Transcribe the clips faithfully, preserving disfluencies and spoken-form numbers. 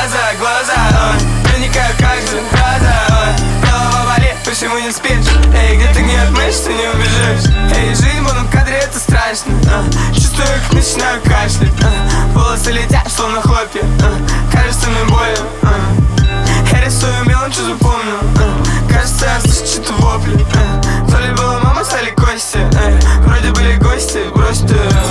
глаза, глаза, ой, проникаю как же, раза, ой, голова болит, почему не спишь? Эй, где ты гнет мышцы, не убежишь? Эй, жизнь в одном кадре, это страшно, а, чувствую, как начинаю кашлять, а, волосы летят, словно хлопья, а, кажется, мне больно, а, я рисую мелом, что запомнил, а, кажется, я слышу что-то вопли, а, то ли была мама, стали кости, а, вроде были гости, просто...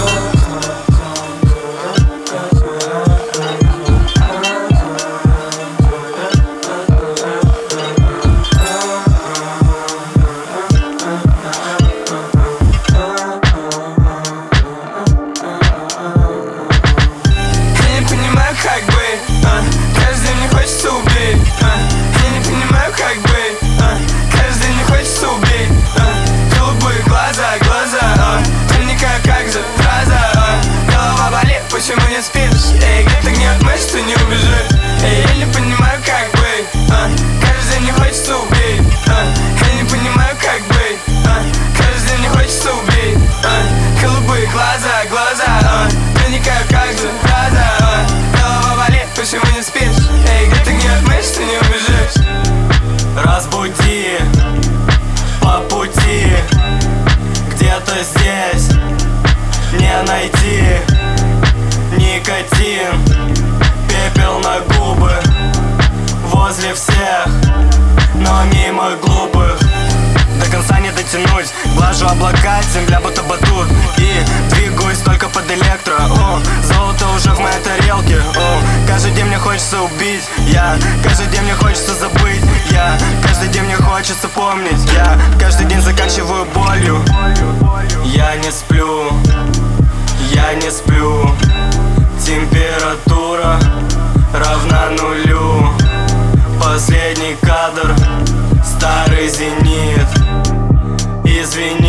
Как быть, а? Каждый день мне хочется убить, а? Я не понимаю, как быть, а? Каждый день мне хочется убить, а? Голубые глаза, глаза, а? Проникаю как же, фраза, а? Голова болит, почему не спишь? Эй, где-то гнет мышцы, не убежишь. Эй, я не понимаю, как быть, а? Каждый день мне хочется убить, а? Я не понимаю, как быть, а? Каждый день мне хочется убить, а? Голубые глаза, глаза, а? Проникаю как же, фраза, а? Почему не спишь? Эй, где ты гнет мышцы, не убежишь? Разбуди по пути, где-то здесь не найти никотин, пепел на губы возле всех, но мимо глупых. До конца не дотянуть, глажу облака, земля будто батут, и двигаюсь только под электро. О, золото уже в моей тарелке. О, каждый день мне хочется убить, я каждый день мне хочется забыть, я каждый день мне хочется помнить, я каждый день заканчиваю болью. Я не сплю, я не сплю, температура равна нулю. Последний кадр, старый зенит, извини.